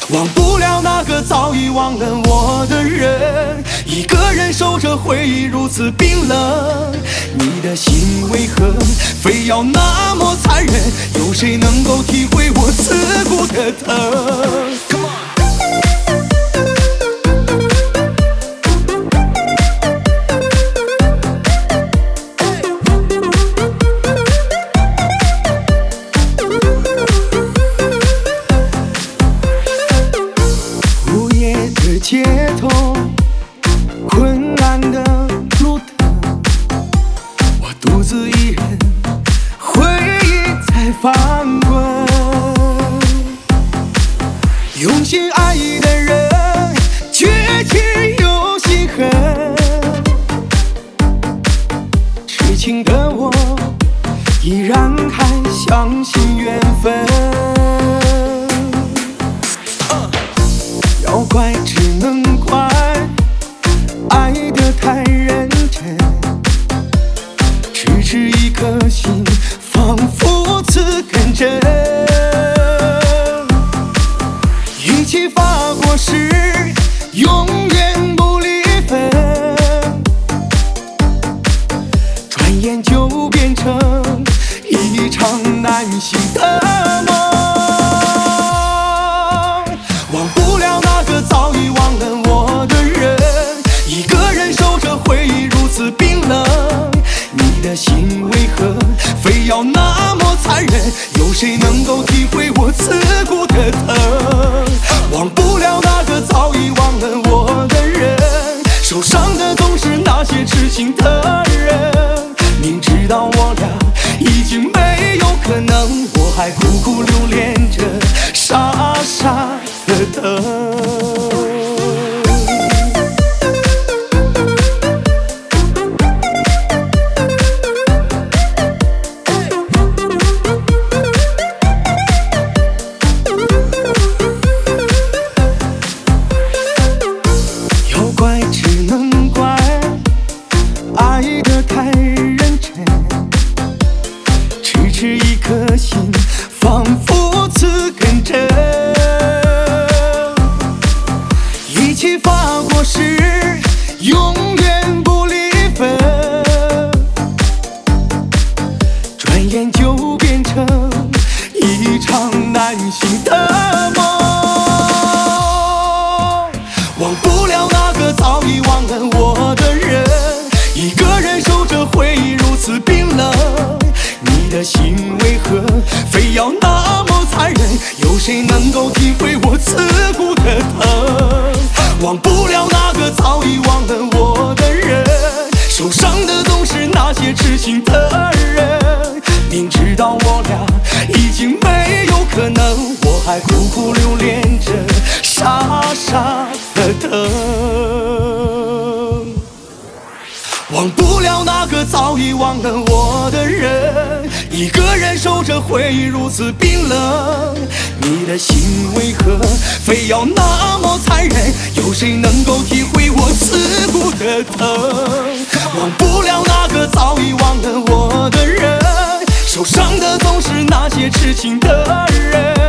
忘不了那个早已忘了我的人，一个人守着回忆如此冰冷。你的心为何非要那么残忍？有谁能够体会我刺骨的疼？街头昏暗的路灯，我独自一人，回忆在翻滚。用心爱的人，却心有心恨。痴情的我，依然还相信缘分。要怪只能怪爱得太认真，痴痴一颗心仿佛刺根针，一起发过誓永远不离分，转眼就变成一场难醒的梦。忘不了那个早已忘了我的人，一个人守着回忆如此冰冷。你的心为何非要那么残忍？有谁能够体会我刺骨的疼？忘不了那个早已忘了我的人，受伤的总是那些痴情的人。明知道我俩已经没有可能，我还苦苦留恋着，傻傻的等。要怪只能怪爱得太认真，痴痴一颗心仿佛刺根针，一起发过誓永远不离分，转眼就变成一场难醒的梦。忘不了那个早已忘了我的人，一个人守着回忆如此冰冷。你的心为何非要那么残忍？有谁能够体会我刺骨的疼？忘不了那个早已忘了我的人，受伤的总是那些痴情的人。明知道我俩已经没有可能，我还苦苦留恋着，傻傻的等。忘不了那个早已忘了我的人，一个人守着回忆如此冰冷。你的心为何非要那么残忍？有谁能够体会我刺骨的疼？忘不了那个早已忘了我的人，受伤的总是那些痴情的人。